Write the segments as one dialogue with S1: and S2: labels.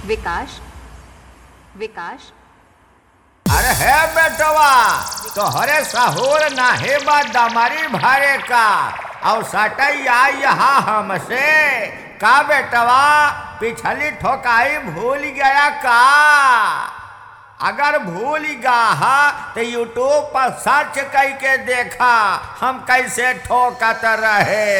S1: विकास विकास
S2: अरे है बेटवा तोहरे सहोर नाहे बा दमरी भरे का और सटैया यहाँ हमसे का बेटवा पिछली ठोकाई भूल गया का। अगर भूल गया तो यूट्यूब पर सर्च करके देखा हम कैसे ठोकत रहे।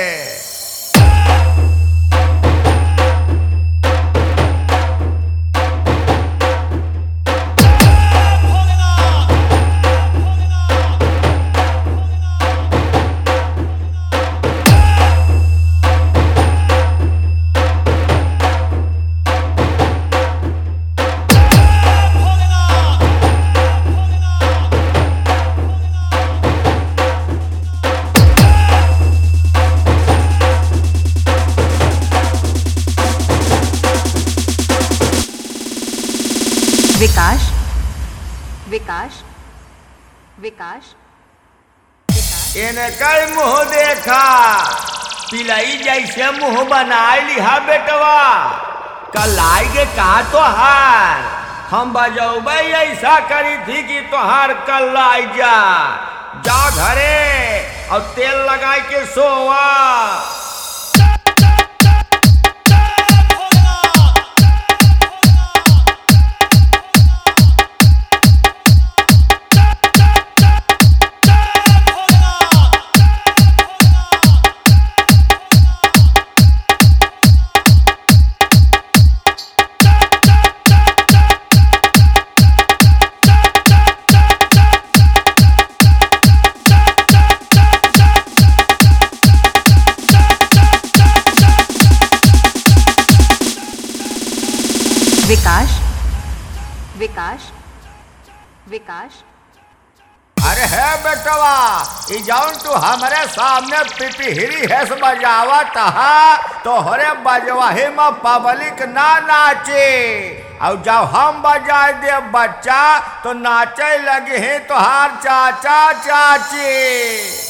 S1: विकास विकास विकास
S2: इनकर मुँह देखा पिलई जैसे मुँह बनाए लिहा बेटवा कल आएगे कहा तोहार हम बजौबे ऐसा करी थी कि तोहार कल आई जा घरे और तेल लगा के सोवा।
S1: विकास विकास विकास
S2: अरे है बेटवा ई जौन तू हमारे सामने पिपहिरी है बजावत हा तोहरे बजवाही में पब्लिक ना नाचे और जब हम बजाए दे बच्चा तो नाचे लगे हैं तोहार चाचा चाची।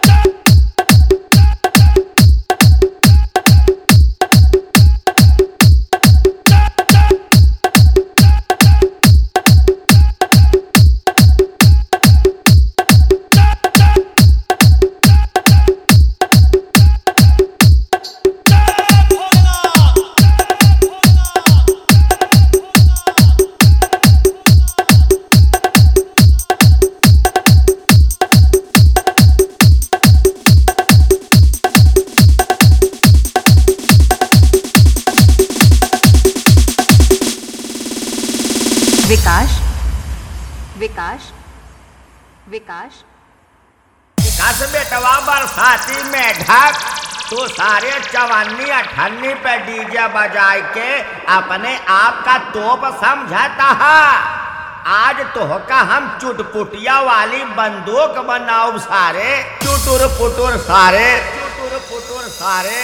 S1: विकास विकास विकास
S2: कस बेटवा बरसाती में ढक तू सारे चवन्नी अठन्नी पे डीजे बजाए के अपने आप का तोप समझाता है। आज तोहका हम चुटपुटिया वाली बंदूक बनाओ सारे चुटुर पुटुर सारे चुटुर पुटुर सारे।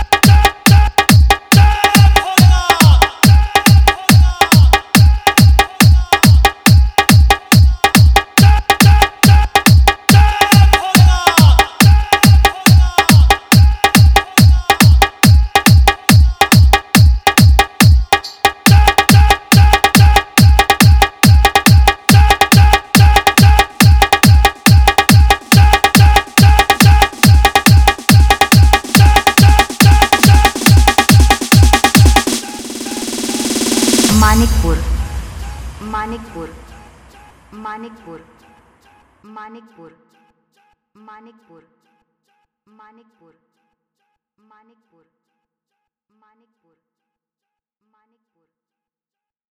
S1: मानिकपुर मानिकपुर मानिकपुर मानिकपुर मानिकपुर मानिकपुर मानिकपुर मानिकपुर